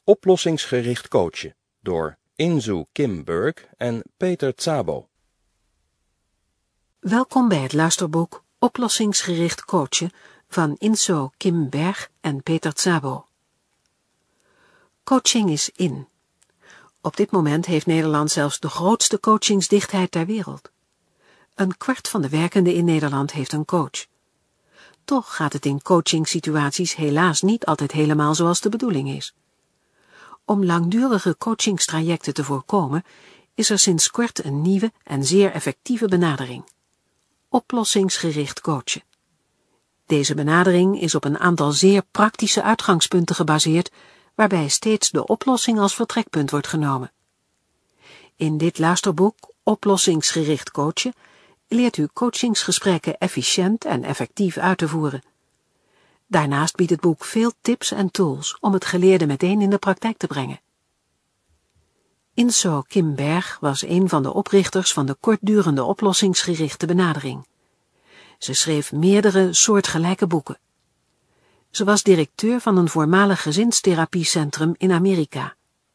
Oplossingsgericht coachen door Inzu Kim Berg en Peter Szabo. Welkom bij het luisterboek Oplossingsgericht coachen van Inzu Kim Berg en Peter Szabo. Coaching is in. Op dit moment heeft Nederland zelfs de grootste coachingsdichtheid ter wereld. 1/4 van de werkenden in Nederland heeft een coach. Toch gaat het in coachingsituaties helaas niet altijd helemaal zoals de bedoeling is. Om langdurige coachingstrajecten te voorkomen, is er sinds kort een nieuwe en zeer effectieve benadering. Oplossingsgericht coachen. Deze benadering is op een aantal zeer praktische uitgangspunten gebaseerd, waarbij steeds de oplossing als vertrekpunt wordt genomen. In dit luisterboek Oplossingsgericht coachen leert u coachingsgesprekken efficiënt en effectief uit te voeren. Daarnaast biedt het boek veel tips en tools om het geleerde meteen in de praktijk te brengen. Inzu Kim Berg was een van de oprichters van de kortdurende oplossingsgerichte benadering. Ze schreef meerdere soortgelijke boeken. Ze was directeur van een voormalig gezinstherapiecentrum in Amerika.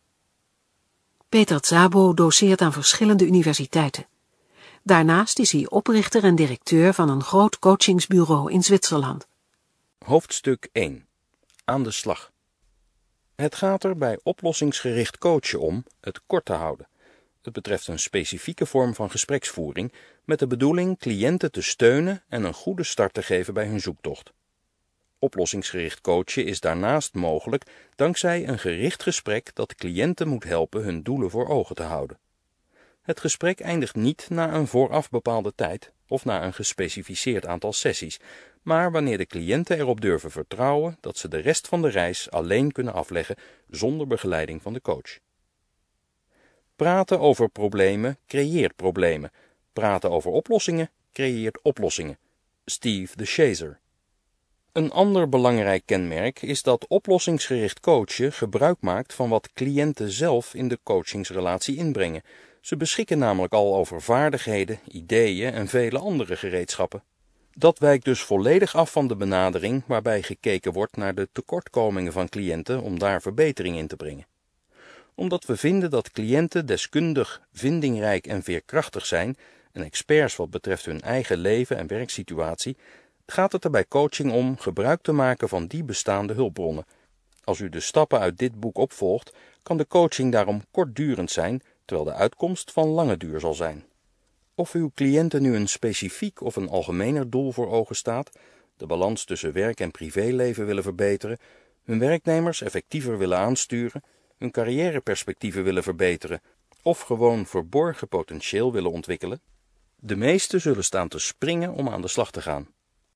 Peter Szabo doceert aan verschillende universiteiten. Daarnaast is hij oprichter en directeur van een groot coachingsbureau in Zwitserland. Hoofdstuk 1. Aan de slag. Het gaat er bij oplossingsgericht coachen om het kort te houden. Het betreft een specifieke vorm van gespreksvoering met de bedoeling cliënten te steunen en een goede start te geven bij hun zoektocht. Oplossingsgericht coachen is daarnaast mogelijk dankzij een gericht gesprek dat cliënten moet helpen hun doelen voor ogen te houden. Het gesprek eindigt niet na een vooraf bepaalde tijd of na een gespecificeerd aantal sessies, maar wanneer de cliënten erop durven vertrouwen dat ze de rest van de reis alleen kunnen afleggen zonder begeleiding van de coach. Praten over problemen creëert problemen. Praten over oplossingen creëert oplossingen. Steve DeShazer. Een ander belangrijk kenmerk is dat oplossingsgericht coachen gebruik maakt van wat cliënten zelf in de coachingsrelatie inbrengen. Ze beschikken namelijk al over vaardigheden, ideeën en vele andere gereedschappen. Dat wijkt dus volledig af van de benadering waarbij gekeken wordt naar de tekortkomingen van cliënten om daar verbetering in te brengen. Omdat we vinden dat cliënten deskundig, vindingrijk en veerkrachtig zijn en experts wat betreft hun eigen leven en werksituatie, gaat het er bij coaching om gebruik te maken van die bestaande hulpbronnen. Als u de stappen uit dit boek opvolgt, kan de coaching daarom kortdurend zijn, terwijl de uitkomst van lange duur zal zijn. Of uw cliënten nu een specifiek of een algemener doel voor ogen staat, de balans tussen werk en privéleven willen verbeteren, hun werknemers effectiever willen aansturen, hun carrièreperspectieven willen verbeteren of gewoon verborgen potentieel willen ontwikkelen, de meesten zullen staan te springen om aan de slag te gaan.